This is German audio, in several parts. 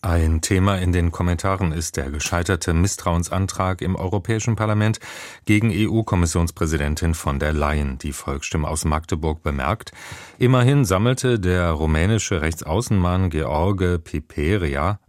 Ein Thema in den Kommentaren ist der gescheiterte Misstrauensantrag im Europäischen Parlament gegen EU-Kommissionspräsidentin von der Leyen. Die Volksstimme aus Magdeburg bemerkt, immerhin sammelte der rumänische Rechtsaußenmann George Piperia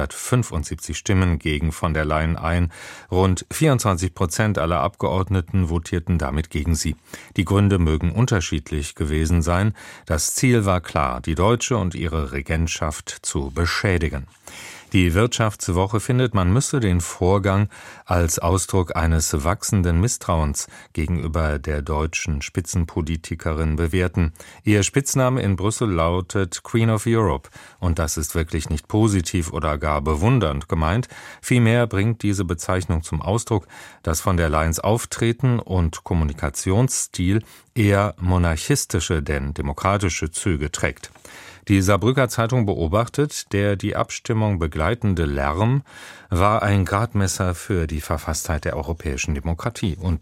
175 Stimmen gegen von der Leyen ein. Rund 24% aller Abgeordneten votierten damit gegen sie. Die Gründe mögen unterschiedlich gewesen sein. Das Ziel war klar, die Deutsche und ihre Regentschaft zu beschädigen. Die Wirtschaftswoche findet, man müsse den Vorgang als Ausdruck eines wachsenden Misstrauens gegenüber der deutschen Spitzenpolitikerin bewerten. Ihr Spitzname in Brüssel lautet Queen of Europe und das ist wirklich nicht positiv oder gar bewundernd gemeint. Vielmehr bringt diese Bezeichnung zum Ausdruck, dass von der Leyens Auftreten und Kommunikationsstil eher monarchistische denn demokratische Züge trägt. Die Saarbrücker Zeitung beobachtet, der die Abstimmung begleitende Lärm war ein Gradmesser für die Verfasstheit der europäischen Demokratie. Und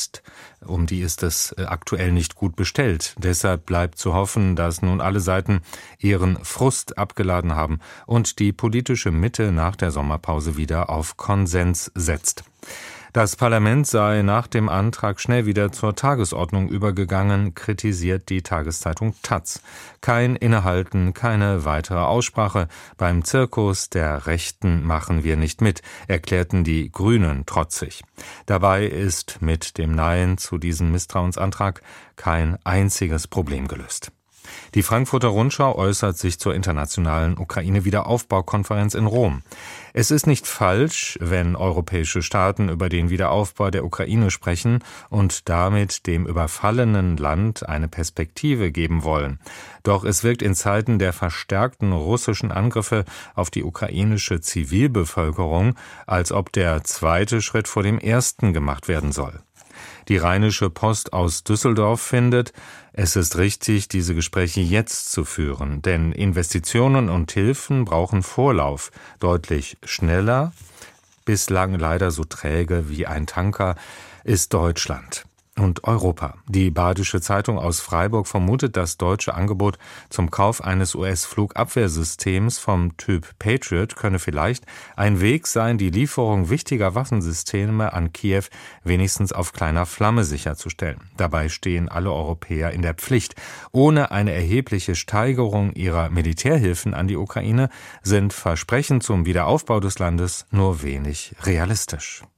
um die ist es aktuell nicht gut bestellt. Deshalb bleibt zu hoffen, dass nun alle Seiten ihren Frust abgeladen haben und die politische Mitte nach der Sommerpause wieder auf Konsens setzt. Das Parlament sei nach dem Antrag schnell wieder zur Tagesordnung übergegangen, kritisiert die Tageszeitung taz. Kein Innehalten, keine weitere Aussprache. Beim Zirkus der Rechten machen wir nicht mit, erklärten die Grünen trotzig. Dabei ist mit dem Nein zu diesem Misstrauensantrag kein einziges Problem gelöst. Die Frankfurter Rundschau äußert sich zur internationalen Ukraine-Wiederaufbaukonferenz in Rom. Es ist nicht falsch, wenn europäische Staaten über den Wiederaufbau der Ukraine sprechen und damit dem überfallenen Land eine Perspektive geben wollen. Doch es wirkt in Zeiten der verstärkten russischen Angriffe auf die ukrainische Zivilbevölkerung, als ob der zweite Schritt vor dem ersten gemacht werden soll. Die Rheinische Post aus Düsseldorf findet, es ist richtig, diese Gespräche jetzt zu führen, denn Investitionen und Hilfen brauchen Vorlauf. Deutlich schneller, bislang leider so träge wie ein Tanker, ist Deutschland und Europa. Die Badische Zeitung aus Freiburg vermutet, das deutsche Angebot zum Kauf eines US-Flugabwehrsystems vom Typ Patriot könne vielleicht ein Weg sein, die Lieferung wichtiger Waffensysteme an Kiew wenigstens auf kleiner Flamme sicherzustellen. Dabei stehen alle Europäer in der Pflicht. Ohne eine erhebliche Steigerung ihrer Militärhilfen an die Ukraine sind Versprechen zum Wiederaufbau des Landes nur wenig realistisch.